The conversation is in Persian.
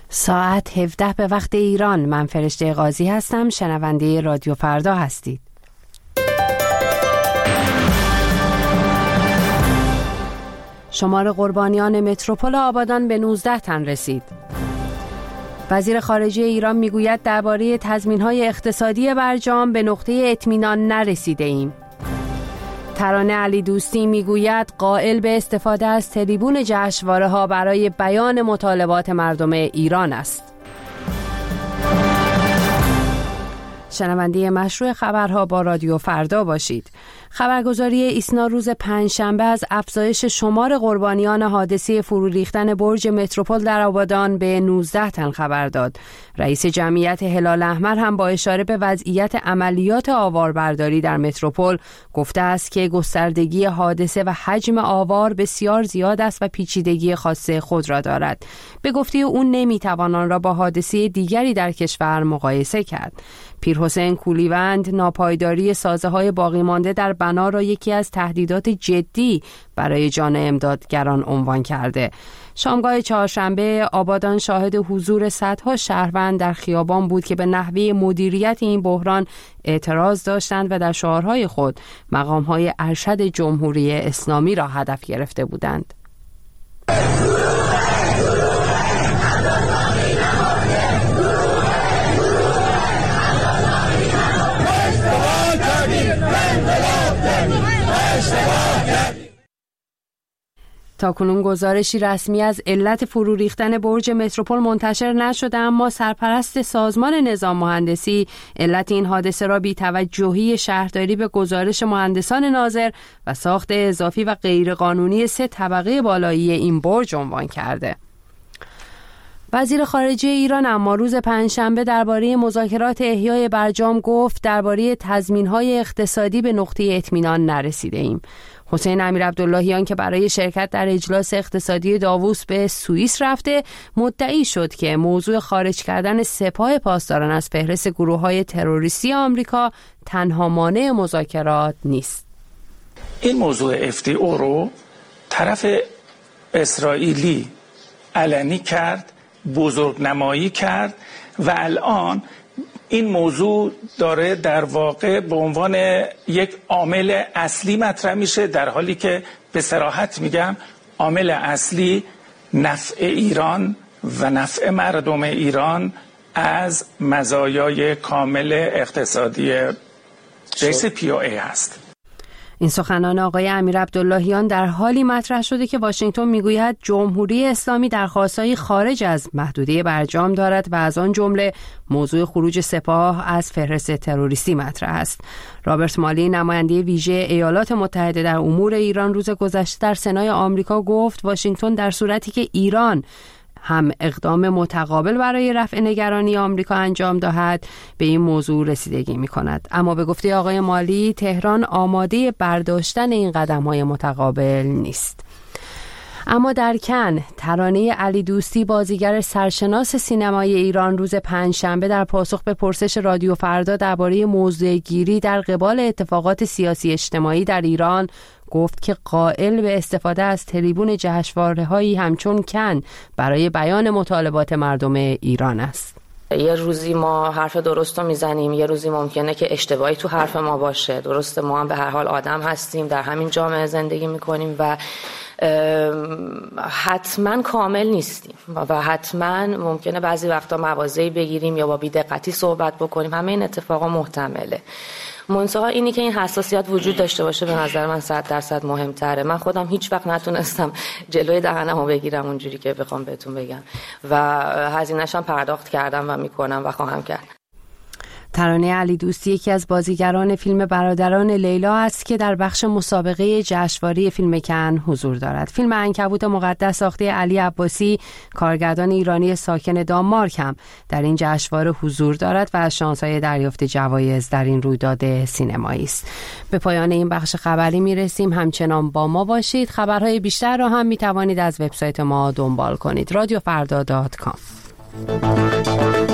ساعت 17 به وقت ایران. من فرشته قاضی هستم. شنونده رادیو فردا هستید. شمار قربانیان متروپول آبادان به 19 تن رسید. وزیر خارجه ایران میگوید درباره تضمین‌های اقتصادی برجام به نقطه اطمینان نرسیده ایم. ترانه علی دوستی میگوید قائل به استفاده از تریبون جشنواره‌ها برای بیان مطالبات مردم ایران است. شنونده مشروع خبرها با رادیو فردا باشید. خبرگزاری ایسنا روز پنجشنبه از افزایش شمار قربانیان حادثه فرو ریختن برج متروپول در آبادان به 19 تن خبر داد. رئیس جمعیت هلال احمر هم با اشاره به وضعیت عملیات آواربرداری در متروپول گفته است که گستردگی حادثه و حجم آوار بسیار زیاد است و پیچیدگی خاص خود را دارد. به گفته او نمیتوان آن را با حادثه دیگری در کشور مقایسه کرد. پیرحسین کولیوند ناپایداری سازه‌های باقی مانده در بنا را یکی از تهدیدات جدی برای جان امدادگران عنوان کرده. شامگاه چهارشنبه آبادان شاهد حضور صدها شهروند در خیابان بود که به نحوه مدیریت این بحران اعتراض داشتند و در شعارهای خود مقام‌های ارشد جمهوری اسلامی را هدف گرفته بودند. تاکنون گزارشی رسمی از علت فرو ریختن برج متروپول منتشر نشده، اما سرپرست سازمان نظام مهندسی علت این حادثه را بی‌توجهی شهرداری به گزارش مهندسان ناظر و ساخت اضافی و غیرقانونی 3 طبقه بالایی این برج عنوان کرده. وزیر خارجه ایران اما روز پنجشنبه درباره مذاکرات احیای برجام گفت درباره تضمین‌های اقتصادی به نقطه اطمینان نرسیده ایم. حسین امیرعبداللهیان که برای شرکت در اجلاس اقتصادی داووس به سوئیس رفته مدعی شد که موضوع خارج کردن سپاه پاسداران از فهرست گروه‌های تروریستی آمریکا تنها مانع مذاکرات نیست. این موضوع FTO رو طرف اسرائیلی علنی کرد، بزرگنمایی کرد و الان این موضوع داره در واقع به عنوان یک عامل اصلی مطرح میشه، در حالی که به صراحت میگم عامل اصلی نفع ایران و نفع مردم ایران از مزایای کامل اقتصادی JCPOA هست. این سخنان آقای امیرعبداللهیان در حالی مطرح شده که واشنگتن میگوید جمهوری اسلامی درخواست‌های خارج از محدوده برجام دارد و از آن جمله موضوع خروج سپاه از فهرست تروریستی مطرح است. رابرت مالی نماینده ویژه ایالات متحده در امور ایران روز گذشته در سنای آمریکا گفت واشنگتن در صورتی که ایران هم اقدام متقابل برای رفع نگرانی آمریکا انجام دهد به این موضوع رسیدگی می کند. اما به گفته آقای مالی تهران آماده برداشتن این قدم‌های متقابل نیست. اما در کن ترانه علی دوستی بازیگر سرشناس سینمای ایران روز پنجشنبه در پاسخ به پرسش رادیو فردا درباره موضوع گیری در قبال اتفاقات سیاسی اجتماعی در ایران گفت که قائل به استفاده از تریبون جشنواره‌هایی همچون کن برای بیان مطالبات مردم ایران است. یه روزی ما حرف درست رو میزنیم، یه روزی ممکنه که اشتباهی تو حرف ما باشه. درسته ما هم به هر حال آدم هستیم، در همین جامعه زندگی میکنیم و حتما کامل نیستیم و حتما ممکنه بعضی وقتا مواضعی بگیریم یا با بی‌دقتی صحبت بکنیم. همه این اتفاقا محتمله. منتها اینی که این حساسیت وجود داشته باشه به نظر من 100% مهمتره. من خودم هیچ وقت نتونستم جلوی دهنمو بگیرم اونجوری که بخوام بهتون بگم و هزینه‌اش هم پرداخت کردم و میکنم و خواهم کرد. ترانه علی دوستی یکی از بازیگران فیلم برادران لیلا است که در بخش مسابقه جشنواره فیلم کن حضور دارد. فیلم عنکبوت مقدس ساخته علی عباسی کارگردان ایرانی ساکن دانمارک هم در این جشنواره حضور دارد و از شانس‌های دریافت جوایز در این رویداد سینمایی است. به پایان این بخش خبری میرسیم. همچنان با ما باشید. خبرهای بیشتر را هم میتوانید از وبسایت ما دنبال کنید. radiofarda.com